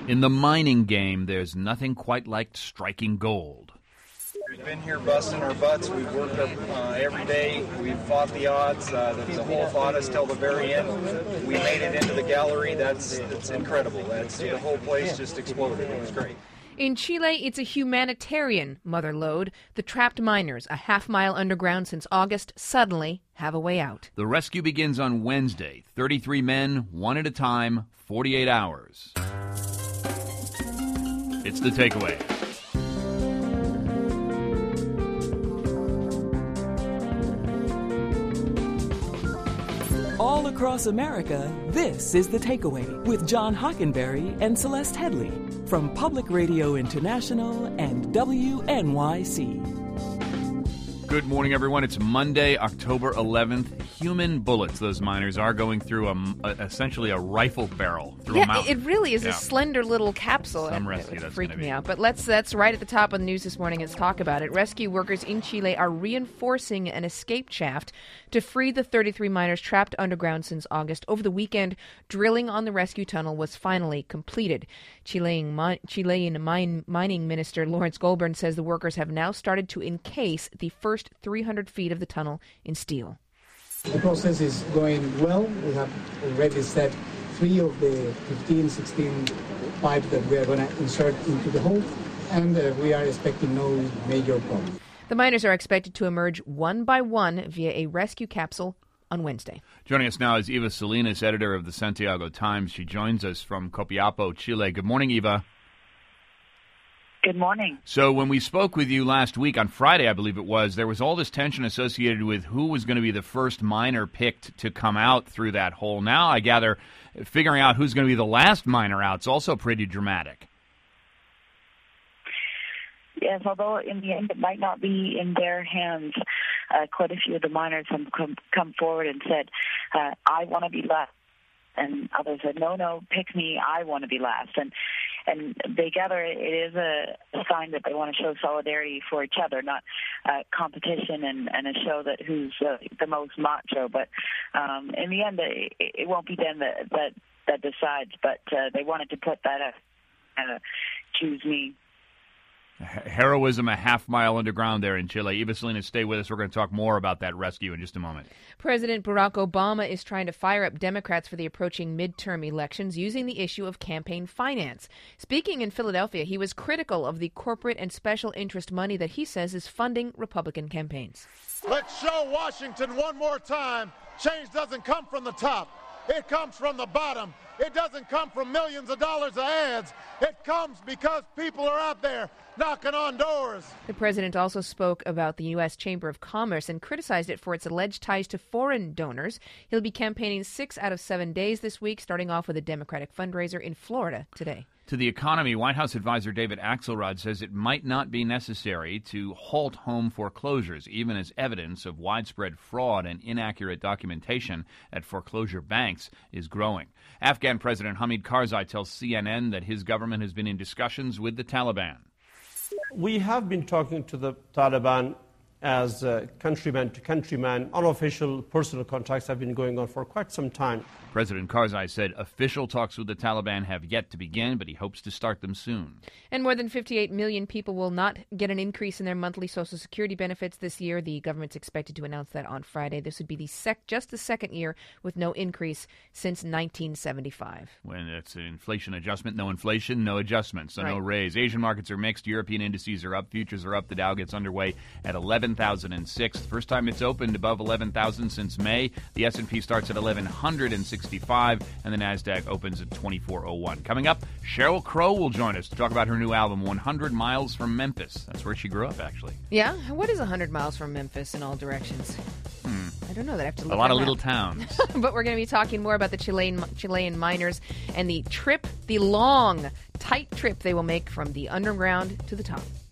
In the mining game, there's nothing quite like striking gold. We've been here busting our butts. We've worked every day. We've fought the odds. The whole fought us till the very end. We made it into the gallery. That's incredible. The whole place just exploded. It was great. In Chile, it's a humanitarian mother lode. The trapped miners, a half-mile underground since August, suddenly have a way out. The rescue begins on Wednesday. 33 men, one at a time, 48 hours. It's the takeaway. All across America, this is The Takeaway with John Hockenberry and Celeste Headley from Public Radio International and WNYC. Good morning, everyone. It's Monday, October 11th. Human bullets. Those miners are going through essentially a rifle barrel through a mountain. It really is a slender little capsule. Some rescue, that's freaked me out. But that's right at the top of the news this morning. Let's talk about it. Rescue workers in Chile are reinforcing an escape shaft to free the 33 miners trapped underground since August. Over the weekend, drilling on the rescue tunnel was finally completed. Chilean mining minister Lawrence Goulburn says the workers have now started to encase the first 300 feet of the tunnel in steel. The process is going well. We have already set 3 of the 16 pipes that we are going to insert into the hole, and we are expecting no major problem. The miners are expected to emerge one by one via a rescue capsule on Wednesday. Joining us now is Eva Salinas, editor of the Santiago Times. She joins us from Copiapo, Chile. Good morning, Eva. Good morning. So when we spoke with you last week, on Friday, I believe it was, there was all this tension associated with who was going to be the first miner picked to come out through that hole. Now, I gather, figuring out who's going to be the last miner out is also pretty dramatic. Yes, although in the end it might not be in their hands. Quite a few of the miners have come forward and said, I want to be last. And others said, no, pick me, I want to be last. And they gather it is a sign that they want to show solidarity for each other, not competition and a show that who's the most macho. But in the end, it won't be them that decides. But they wanted to put that choose me. Heroism a half-mile underground there in Chile. Eva Salinas, stay with us. We're going to talk more about that rescue in just a moment. President Barack Obama is trying to fire up Democrats for the approaching midterm elections using the issue of campaign finance. Speaking in Philadelphia, he was critical of the corporate and special interest money that he says is funding Republican campaigns. Let's show Washington one more time. Change doesn't come from the top. It comes from the bottom. It doesn't come from millions of dollars of ads. It comes because people are out there knocking on doors. The president also spoke about the U.S. Chamber of Commerce and criticized it for its alleged ties to foreign donors. He'll be campaigning 6 out of 7 days this week, starting off with a Democratic fundraiser in Florida today. To the economy, White House advisor David Axelrod says it might not be necessary to halt home foreclosures, even as evidence of widespread fraud and inaccurate documentation at foreclosure banks is growing. Afghan President Hamid Karzai tells CNN that his government has been in discussions with the Taliban. We have been talking to the Taliban as countryman to countryman. Unofficial personal contacts have been going on for quite some time. President Karzai said official talks with the Taliban have yet to begin, but he hopes to start them soon. And more than 58 million people will not get an increase in their monthly Social Security benefits this year. The government's expected to announce that on Friday. This would be just the second year with no increase since 1975. When it's an inflation adjustment, no inflation, no adjustment, so right. No raise. Asian markets are mixed. European indices are up. Futures are up. The Dow gets underway at 11,006. First time it's opened above 11,000 since May. The S&P starts at 1,165, and the NASDAQ opens at 2,401. Coming up, Sheryl Crow will join us to talk about her new album, 100 Miles from Memphis. That's where she grew up, actually. Yeah? What is 100 miles from Memphis in all directions? I don't know. That I have to look a lot of up. Little towns. But we're going to be talking more about the Chilean miners and the long, tight trip they will make from the underground to the top.